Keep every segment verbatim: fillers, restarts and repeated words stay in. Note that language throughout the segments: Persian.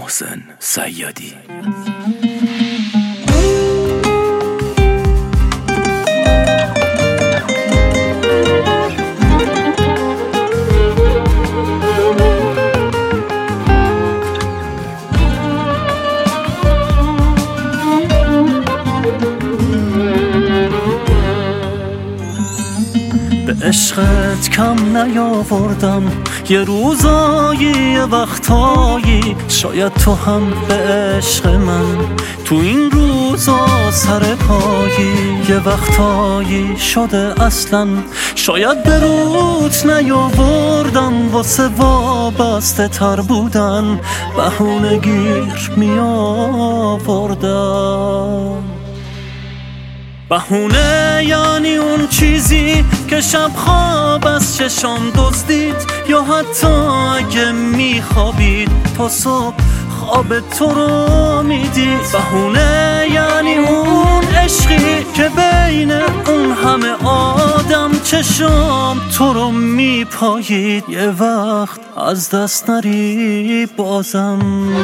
محسن صیادی. به عشقت کم نیاوردم یه روزایی یه وقتایی، شاید تو هم به عشق من تو این روزا سر پایی. یه وقتایی شده اصلا شاید به روت نیاوردم، واسه وابسته تر بودن بهونه گیر می آوردم. بهونه یعنی اون چیزی که شب خواب از چشام دزدید، یا حتی اگه میخوابید تا صبح خواب تو رو میدید. بهونه یعنی اون عشقی که بین اون همه آدم چشام تو رو میپایید، یه وقت از دست نری بازم.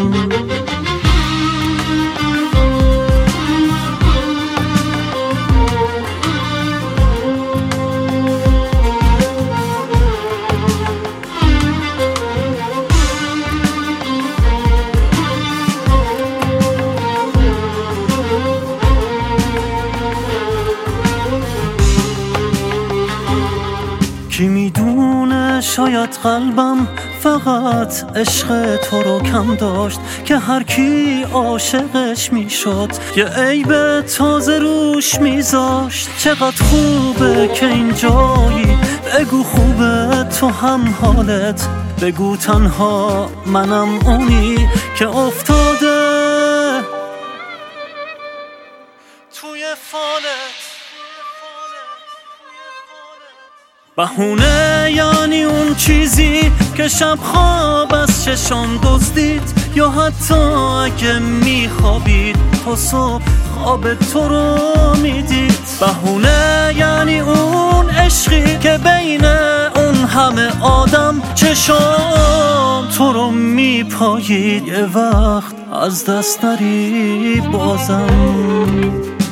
کی میدونه شاید قلبم فقط عشق تو رو کم داشت، که هر کی عاشقش میشد یه عیب تازه روش میذاشت. چقدر خوبه که اینجایی، بگو خوبه تو هم حالت، بگو تنها منم اونی که افتاده توی فالت. بهونه یعنی اون چیزی که شب خواب از چشام دزدید، یا حتی اگه میخوابید تا صبح خواب تو رو میدید. بهونه یعنی اون عشقی که بین اون همه آدم چشام تو رو میپایید، یه وقت از دست نری بازم.